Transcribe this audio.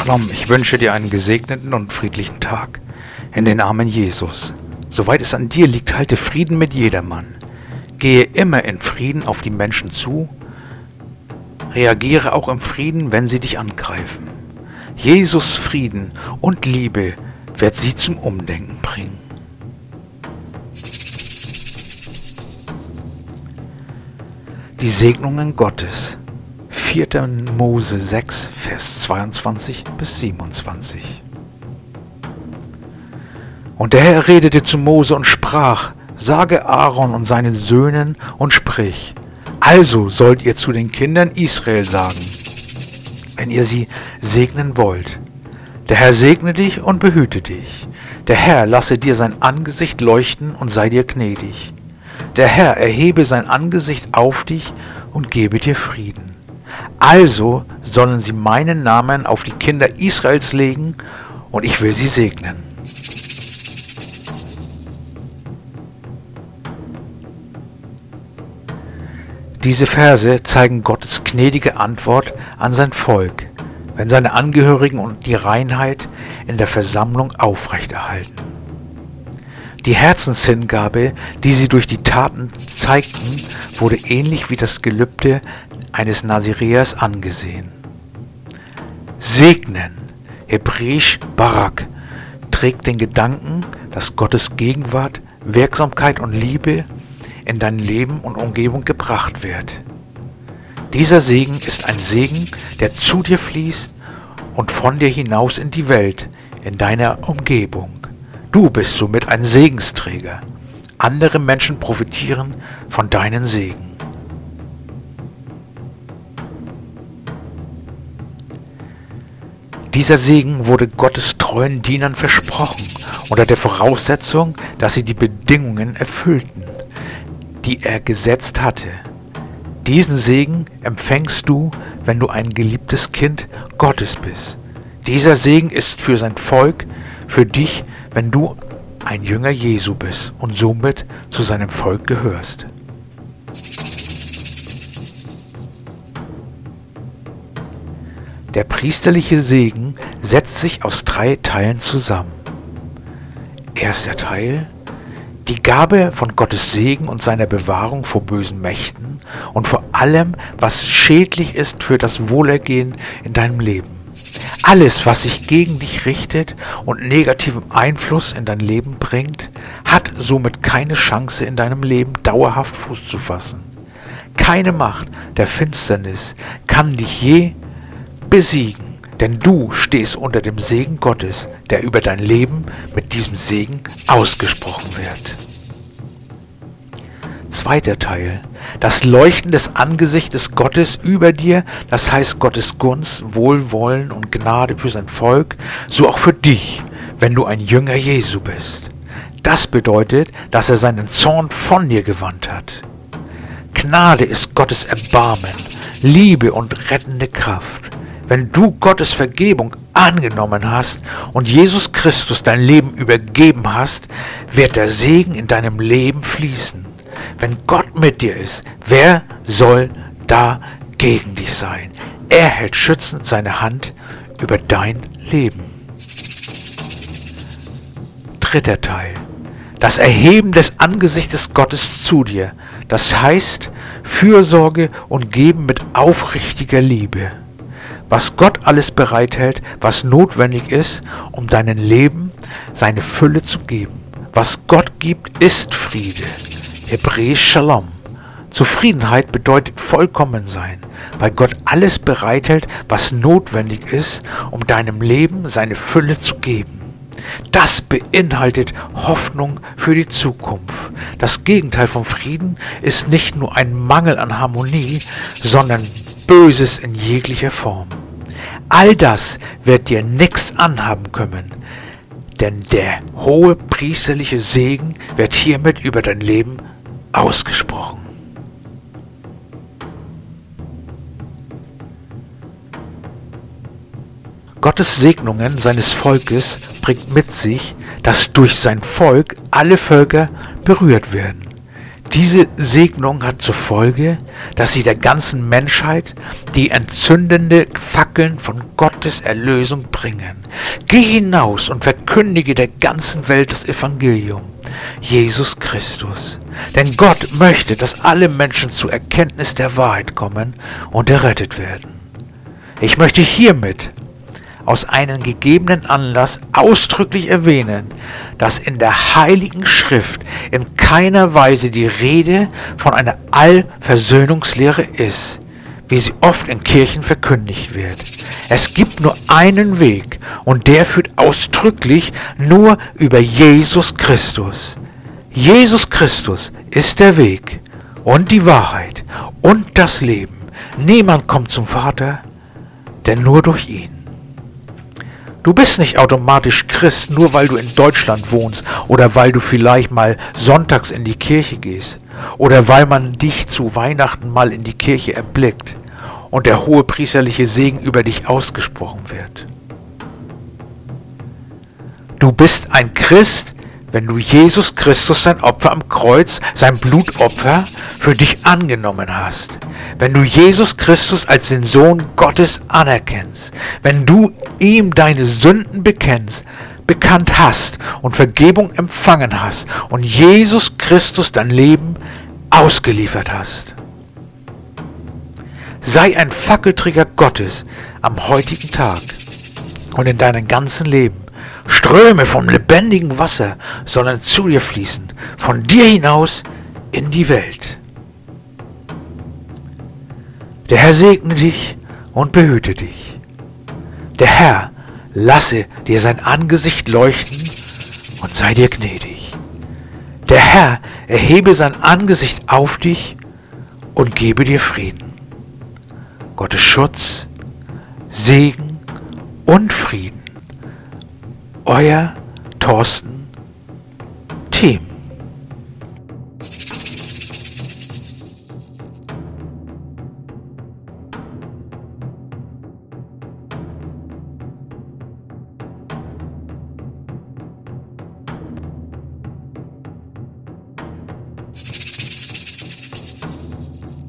Shalom, ich wünsche dir einen gesegneten und friedlichen Tag. In den Namen Jesus. Soweit es an dir liegt, halte Frieden mit jedermann. Gehe immer in Frieden auf die Menschen zu. Reagiere auch im Frieden, wenn sie dich angreifen. Jesus Frieden und Liebe wird sie zum Umdenken bringen. Die Segnungen Gottes. 4. Mose 6, Vers 22 bis 27. Und der Herr redete zu Mose und sprach: Sage Aaron und seinen Söhnen und sprich: Also sollt ihr zu den Kindern Israel sagen, wenn ihr sie segnen wollt: Der Herr segne dich und behüte dich. Der Herr lasse dir sein Angesicht leuchten und sei dir gnädig. Der Herr erhebe sein Angesicht auf dich und gebe dir Frieden. Also sollen sie meinen Namen auf die Kinder Israels legen, und ich will sie segnen. Diese Verse zeigen Gottes gnädige Antwort an sein Volk, wenn seine Angehörigen und die Reinheit in der Versammlung aufrechterhalten. Die Herzenshingabe, die sie durch die Taten zeigten, wurde ähnlich wie das Gelübde eines Nazireers angesehen. Segnen, hebräisch Barak, trägt den Gedanken, dass Gottes Gegenwart, Wirksamkeit und Liebe in dein Leben und Umgebung gebracht wird. Dieser Segen ist ein Segen, der zu dir fließt und von dir hinaus in die Welt, in deiner Umgebung. Du bist somit ein Segensträger. Andere Menschen profitieren von deinen Segen. Dieser Segen wurde Gottes treuen Dienern versprochen, unter der Voraussetzung, dass sie die Bedingungen erfüllten, die er gesetzt hatte. Diesen Segen empfängst du, wenn du ein geliebtes Kind Gottes bist. Dieser Segen ist für sein Volk, für dich, wenn du ein Jünger Jesu bist und somit zu seinem Volk gehörst. Der priesterliche Segen setzt sich aus 3 Teilen zusammen. Erster Teil: die Gabe von Gottes Segen und seiner Bewahrung vor bösen Mächten und vor allem, was schädlich ist für das Wohlergehen in deinem Leben. Alles, was sich gegen dich richtet und negativen Einfluss in dein Leben bringt, hat somit keine Chance in deinem Leben dauerhaft Fuß zu fassen. Keine Macht der Finsternis kann dich je besiegen, denn du stehst unter dem Segen Gottes, der über dein Leben mit diesem Segen ausgesprochen wird. Zweiter Teil: das Leuchten des Angesichtes Gottes über dir, das heißt Gottes Gunst, Wohlwollen und Gnade für sein Volk, so auch für dich, wenn du ein Jünger Jesu bist. Das bedeutet, dass er seinen Zorn von dir gewandt hat. Gnade ist Gottes Erbarmen, Liebe und rettende Kraft. Wenn du Gottes Vergebung angenommen hast und Jesus Christus dein Leben übergeben hast, wird der Segen in deinem Leben fließen. Wenn Gott mit dir ist, wer soll da gegen dich sein? Er hält schützend seine Hand über dein Leben. Dritter Teil: das Erheben des Angesichtes Gottes zu dir, das heißt Fürsorge und Geben mit aufrichtiger Liebe. Was Gott alles bereithält, was notwendig ist, um deinem Leben seine Fülle zu geben. Was Gott gibt, ist Friede. Hebräisch Shalom. Zufriedenheit bedeutet vollkommen sein, weil Gott alles bereithält, was notwendig ist, um deinem Leben seine Fülle zu geben. Das beinhaltet Hoffnung für die Zukunft. Das Gegenteil vom Frieden ist nicht nur ein Mangel an Harmonie, sondern Böses in jeglicher Form. All das wird dir nichts anhaben können, denn der hohe priesterliche Segen wird hiermit über dein Leben ausgesprochen. Gottes Segnungen seines Volkes bringt mit sich, dass durch sein Volk alle Völker berührt werden. Diese Segnung hat zur Folge, dass sie der ganzen Menschheit die entzündende Fackeln von Gottes Erlösung bringen. Geh hinaus und verkündige der ganzen Welt das Evangelium, Jesus Christus. Denn Gott möchte, dass alle Menschen zur Erkenntnis der Wahrheit kommen und errettet werden. Ich möchte hiermit aus einem gegebenen Anlass ausdrücklich erwähnen, dass in der Heiligen Schrift in keiner Weise die Rede von einer Allversöhnungslehre ist, wie sie oft in Kirchen verkündigt wird. Es gibt nur einen Weg und der führt ausdrücklich nur über Jesus Christus. Jesus Christus ist der Weg und die Wahrheit und das Leben. Niemand kommt zum Vater, denn nur durch ihn. Du bist nicht automatisch Christ, nur weil du in Deutschland wohnst oder weil du vielleicht mal sonntags in die Kirche gehst oder weil man dich zu Weihnachten mal in die Kirche erblickt und der hohe priesterliche Segen über dich ausgesprochen wird. Du bist ein Christ, wenn du Jesus Christus sein Opfer am Kreuz, sein Blutopfer für dich angenommen hast. Wenn du Jesus Christus als den Sohn Gottes anerkennst. Wenn du ihm deine Sünden bekannt hast und Vergebung empfangen hast und Jesus Christus dein Leben ausgeliefert hast. Sei ein Fackelträger Gottes am heutigen Tag und in deinem ganzen Leben. Ströme von lebendigem Wasser sollen zu dir fließen, von dir hinaus in die Welt. Der Herr segne dich und behüte dich. Der Herr lasse dir sein Angesicht leuchten und sei dir gnädig. Der Herr erhebe sein Angesicht auf dich und gebe dir Frieden. Gottes Schutz, Segen und Frieden. Euer Thorsten Thiem.